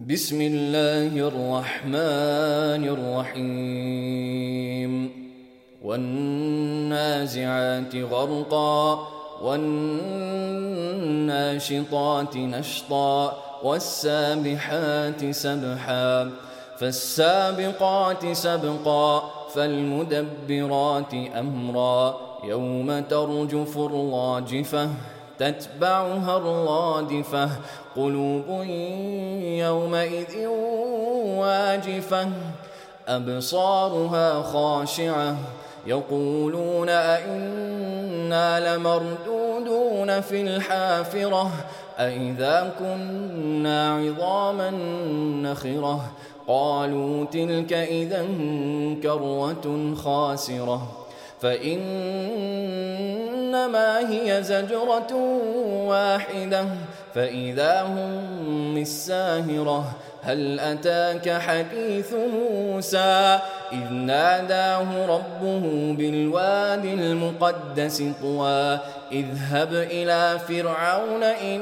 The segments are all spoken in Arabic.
بسم الله الرحمن الرحيم والنازعات غرقا والناشطات نشطا والسابحات سبحا فالسابقات سبقا فالمدبرات أمرا يوم ترجف الراجفة تتبعها الرادفة قلوب يومئذ واجفة أبصارها خاشعة يقولون أئنا لمردودون في الحافرة أئذا كنا عظاما نخرة قالوا تلك إذا كرة خاسرة فإنما هي زجرة واحدة فإذا هم بالساهرة هل أتاك حديث موسى إذ ناداه ربه بالوادي المقدس طوى اذهب إلى فرعون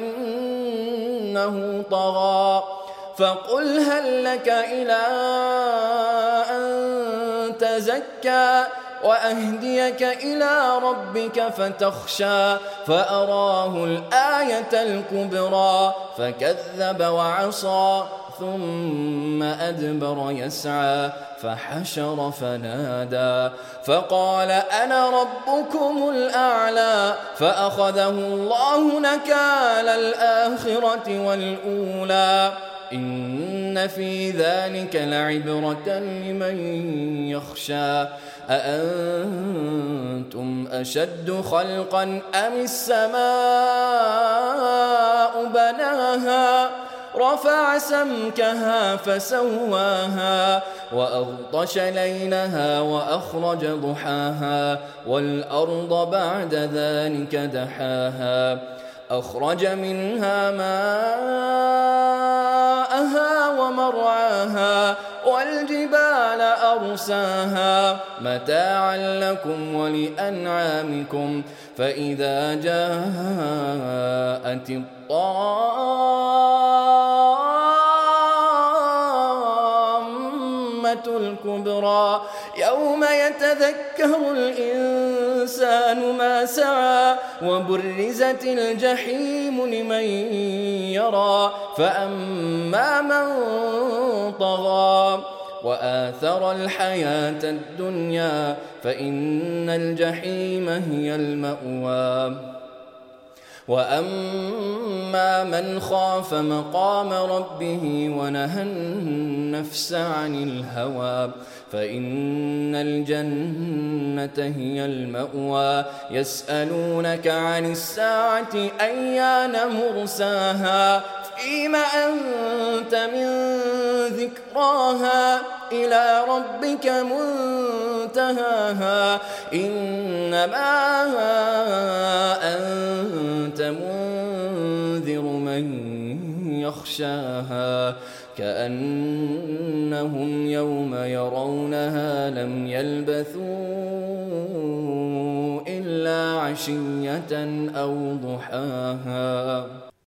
إنه طغى فقل هل لك إلى أن تزكى وأهديك إلى ربك فتخشى فأراه الآية الكبرى فكذب وعصى ثم أدبر يسعى فحشر فنادى فقال أنا ربكم الأعلى فأخذه الله نكال الآخرة والأولى إن في ذلك لعبرة لمن يخشى أأنتم أشد خلقا أم السماء بناها رفع سمكها فسواها وأغطش ليلها وأخرج ضحاها والأرض بعد ذلك دحاها أخرج منها ماءها ومرعاها والجبال أرساها متاعا لكم ولأنعامكم فإذا جاءت الطامة الكبرى يوم يتذكر الإنسان ما سعى وبرزت الجحيم لمن يرى فأما من طغى وآثر الحياة الدنيا فإن الجحيم هي المأوى وأما من خاف مقام ربه ونهى النفس عن الهوى فإن الجنة هي المأوى يسألونك عن الساعة أيان مرساها فيم أنت من ذكراها إلى ربك منتهاها إنما أنت منذر من يخشاها كأنهم يوم يرونها لم يلبثوا إلا عشية أو ضحاها.